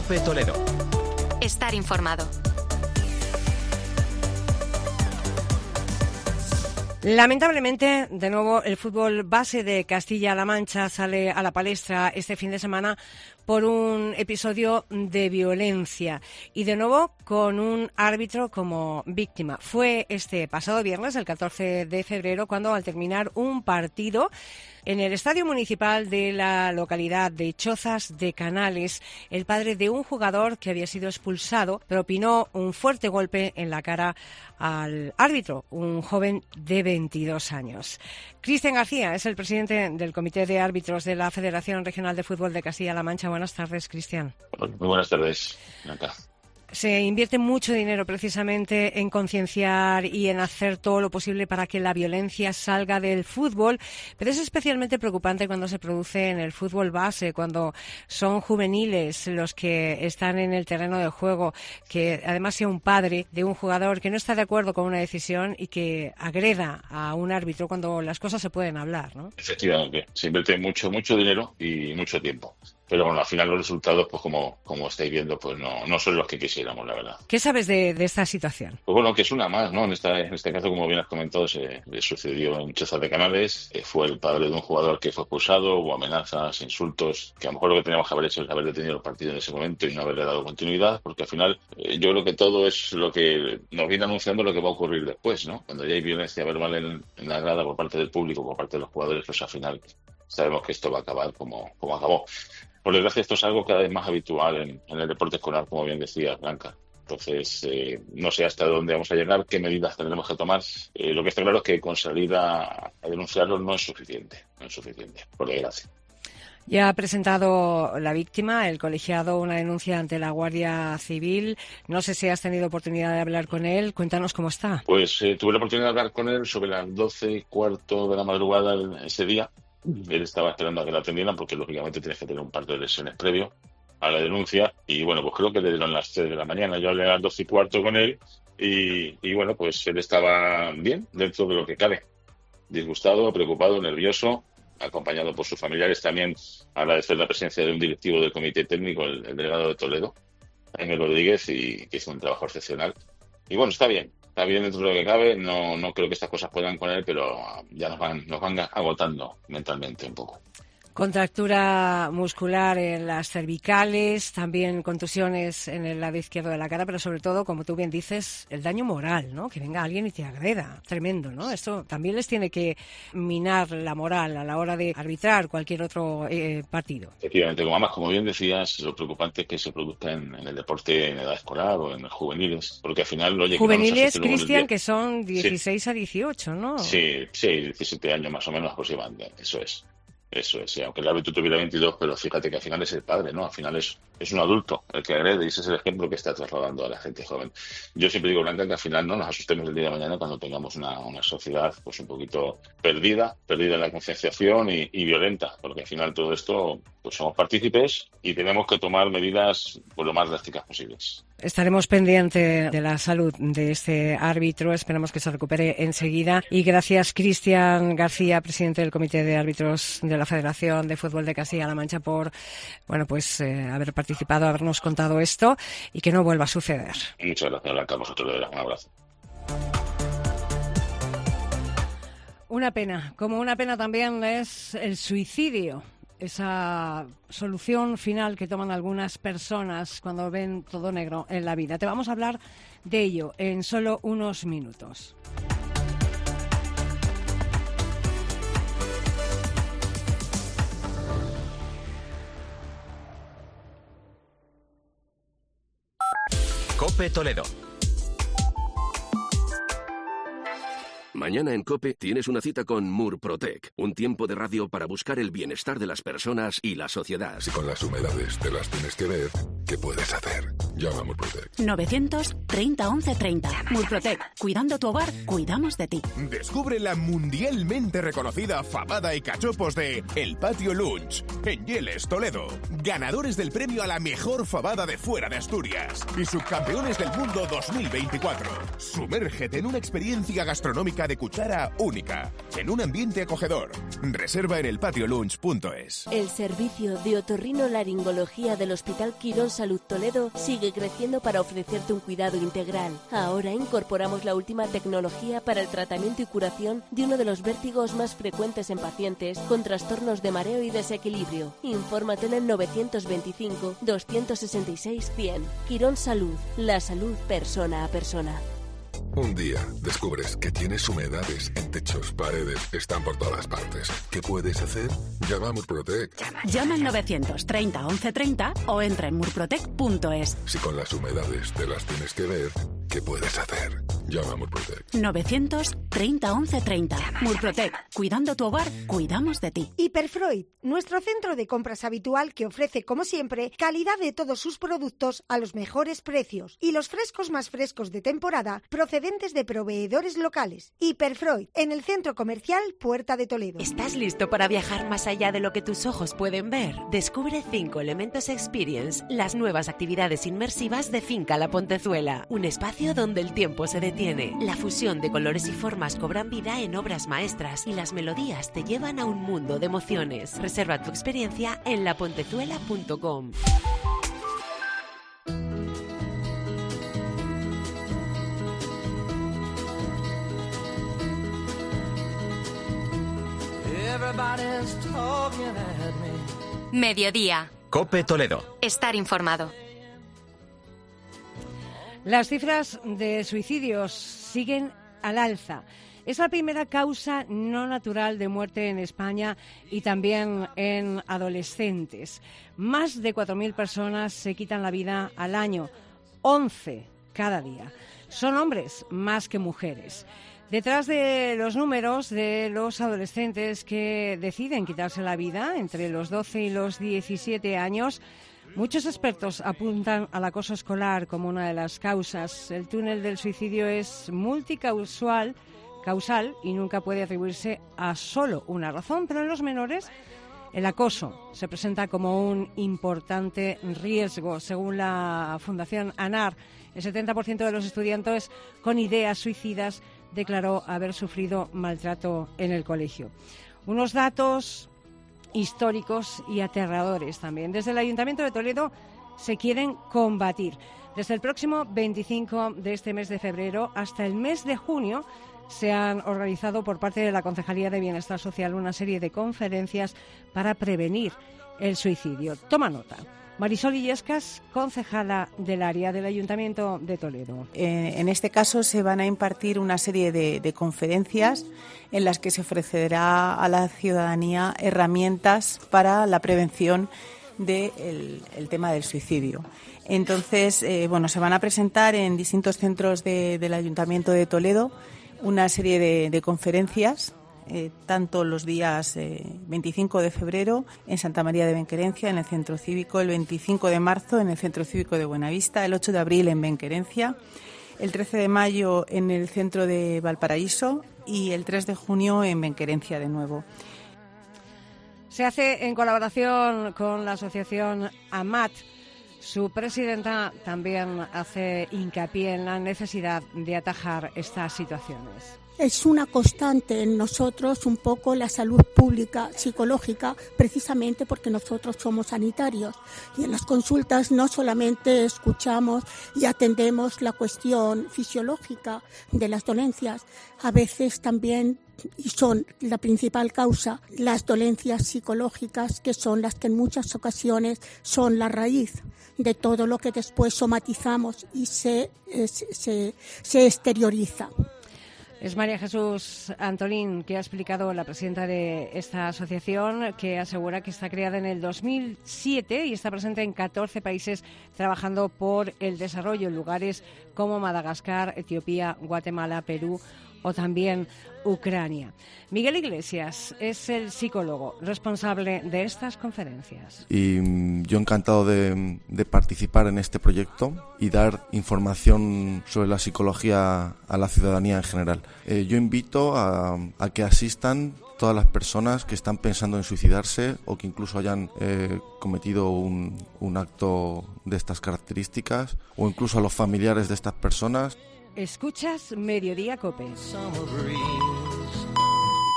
COPE Toledo. Estar informado. Lamentablemente, de nuevo, el fútbol base de Castilla-La Mancha sale a la palestra este fin de semana por un episodio de violencia y de nuevo con un árbitro como víctima. Fue este pasado viernes, el 14 de febrero, cuando al terminar un partido en el estadio municipal de la localidad de Chozas de Canales, el padre de un jugador que había sido expulsado propinó un fuerte golpe en la cara al árbitro, un joven de 22 años. Cristian García es el presidente del Comité de Árbitros de la Federación Regional de Fútbol de Castilla-La Mancha. Buenas tardes, Cristian. Muy buenas tardes, Blanca. Se invierte mucho dinero precisamente en concienciar y en hacer todo lo posible para que la violencia salga del fútbol, pero es especialmente preocupante cuando se produce en el fútbol base, cuando son juveniles los que están en el terreno de juego, que además sea un padre de un jugador que no está de acuerdo con una decisión y que agreda a un árbitro cuando las cosas se pueden hablar, ¿no? Efectivamente, se invierte mucho dinero y mucho tiempo. Pero bueno, al final los resultados, pues como estáis viendo, pues no son los que quisiéramos, la verdad. ¿Qué sabes de esta situación? Pues bueno, que es una más, ¿no? En este caso, como bien has comentado, se sucedió en Chozas de Canales. Fue el padre de un jugador que fue expulsado, hubo amenazas, insultos, que a lo mejor lo que teníamos que haber hecho es haber detenido el partido en ese momento y no haberle dado continuidad, porque al final yo creo que todo es lo que nos viene anunciando lo que va a ocurrir después, ¿no? Cuando ya hay violencia verbal en la grada por parte del público, por parte de los jugadores, pues al final sabemos que esto va a acabar como acabó. Por desgracia, esto es algo cada vez más habitual en el deporte escolar, como bien decía Blanca. Entonces, no sé hasta dónde vamos a llegar, qué medidas tendremos que tomar. Lo que está claro es que con salir a denunciarlo no es suficiente, por desgracia. Ya ha presentado la víctima, el colegiado, una denuncia ante la Guardia Civil. No sé si has tenido oportunidad de hablar con él. Cuéntanos cómo está. Pues tuve la oportunidad de hablar con él sobre las 12:15 de la madrugada ese día. Él estaba esperando a que la atendieran porque lógicamente tienes que tener un par de lesiones previo a la denuncia y bueno, pues creo que le dieron las 3 de la mañana. Yo hablé a las 12:15 con él y bueno, pues él estaba bien dentro de lo que cabe. Disgustado, preocupado, nervioso, acompañado por sus familiares. También agradecer la presencia de un directivo del comité técnico, el delegado de Toledo, Jaime Rodríguez, y que hizo un trabajo excepcional. Y bueno, está bien dentro de lo que cabe. No creo que estas cosas puedan con él, pero ya nos van agotando mentalmente un poco. Contractura muscular en las cervicales, también contusiones en el lado izquierdo de la cara, pero sobre todo, como tú bien dices, el daño moral, ¿no? Que venga alguien y te agreda. Tremendo, ¿no? Esto también les tiene que minar la moral a la hora de arbitrar cualquier otro partido. Efectivamente, como bien decías, lo preocupante es que se produzca en el deporte en edad escolar o en los juveniles, porque al final... Juveniles, Cristian, que son 16 a 18, ¿no? Sí, 17 años más o menos aproximadamente, Eso es, sí, aunque el árbitro tuviera 22, pero fíjate que al final es el padre, ¿no? Al final es un adulto el que agrede y ese es el ejemplo que está trasladando a la gente joven. Yo siempre digo, Blanca, que al final no nos asustemos el día de mañana cuando tengamos una sociedad pues un poquito perdida en la concienciación y violenta, porque al final todo esto pues somos partícipes y tenemos que tomar medidas pues lo más drásticas posibles. Estaremos pendientes de la salud de este árbitro, esperamos que se recupere enseguida. Y gracias, Cristian García, presidente del Comité de Árbitros de la Federación de Fútbol de Castilla-La Mancha, por haber participado, habernos contado esto y que no vuelva a suceder. Muchas gracias, Blanca, a vosotros, un abrazo. Una pena, como una pena también es el suicidio. Esa solución final que toman algunas personas cuando ven todo negro en la vida. Te vamos a hablar de ello en solo unos minutos. COPE Toledo. Mañana en COPE tienes una cita con Murprotec, un tiempo de radio para buscar el bienestar de las personas y la sociedad. Si con las humedades te las tienes que ver, ¿qué puedes hacer? Llama a Murprotec. 930 11 30. Murprotec. Cuidando tu hogar, cuidamos de ti. Descubre la mundialmente reconocida fabada y cachopos de El Patio Lunch, en Yeles, Toledo. Ganadores del premio a la mejor fabada de fuera de Asturias y subcampeones del mundo 2024. Sumérgete en una experiencia gastronómica de de cuchara única, en un ambiente acogedor. Reserva en elpatiolunch.es. El servicio de otorrinolaringología del Hospital Quirón Salud Toledo sigue creciendo para ofrecerte un cuidado integral. Ahora incorporamos la última tecnología para el tratamiento y curación de uno de los vértigos más frecuentes en pacientes con trastornos de mareo y desequilibrio. Infórmate en el 925 266 100. Quirón Salud, la salud persona a persona. Un día descubres que tienes humedades en techos, paredes, están por todas partes. ¿Qué puedes hacer? Llama a Murprotec. Llama al 930 1130 o entra en murprotec.es. Si con las humedades te las tienes que ver, ¿qué puedes hacer? Llama a Murprotec. 930 1130. Murprotec. Cuidando tu hogar, cuidamos de ti. Hiperfreud, nuestro centro de compras habitual que ofrece, como siempre, calidad de todos sus productos a los mejores precios y los frescos más frescos de temporada procedentes de proveedores locales. Hiperfreud, en el centro comercial Puerta de Toledo. ¿Estás listo para viajar más allá de lo que tus ojos pueden ver? Descubre 5 Elementos Experience, las nuevas actividades inmersivas de Finca La Pontezuela. Un espacio donde el tiempo se detiene. La fusión de colores y formas cobran vida en obras maestras y las melodías te llevan a un mundo de emociones. Reserva tu experiencia en lapontezuela.com. Mediodía. COPE Toledo. Estar informado. Las cifras de suicidios siguen al alza. Es la primera causa no natural de muerte en España y también en adolescentes. Más de 4.000 personas se quitan la vida al año, 11 cada día. Son hombres más que mujeres. Detrás de los números de los adolescentes que deciden quitarse la vida entre los 12 y los 17 años, muchos expertos apuntan al acoso escolar como una de las causas. El túnel del suicidio es multicausal y nunca puede atribuirse a solo una razón, pero en los menores el acoso se presenta como un importante riesgo. Según la Fundación ANAR, el 70% de los estudiantes con ideas suicidas declaró haber sufrido maltrato en el colegio. Unos datos históricos y aterradores también. Desde el Ayuntamiento de Toledo se quieren combatir. Desde el próximo 25 de este mes de febrero hasta el mes de junio se han organizado por parte de la Concejalía de Bienestar Social una serie de conferencias para prevenir el suicidio. Toma nota. Marisol Illescas, concejala del área del Ayuntamiento de Toledo. En este caso se van a impartir una serie de conferencias en las que se ofrecerá a la ciudadanía herramientas para la prevención del tema del suicidio. Entonces, se van a presentar en distintos centros del Ayuntamiento de Toledo una serie de conferencias, tanto los días 25 de febrero en Santa María de Benquerencia, en el Centro Cívico, el 25 de marzo en el Centro Cívico de Buenavista, el 8 de abril en Benquerencia, el 13 de mayo en el Centro de Valparaíso y el 3 de junio en Benquerencia de nuevo. Se hace en colaboración con la asociación AMAT. Su presidenta también hace hincapié en la necesidad de atajar estas situaciones. Es una constante en nosotros un poco la salud pública psicológica, precisamente porque nosotros somos sanitarios y en las consultas no solamente escuchamos y atendemos la cuestión fisiológica de las dolencias, a veces también, y son la principal causa, las dolencias psicológicas, que son las que en muchas ocasiones son la raíz de todo lo que después somatizamos y se exterioriza. Es María Jesús Antolín, que ha explicado, la presidenta de esta asociación, que asegura que está creada en el 2007 y está presente en 14 países trabajando por el desarrollo en lugares como Madagascar, Etiopía, Guatemala, Perú o también Ucrania. Miguel Iglesias es el psicólogo responsable de estas conferencias. Y yo encantado de participar en este proyecto y dar información sobre la psicología a la ciudadanía en general. Yo invito a que asistan todas las personas que están pensando en suicidarse o que incluso hayan cometido un acto de estas características, o incluso a los familiares de estas personas. Escuchas Mediodía COPE.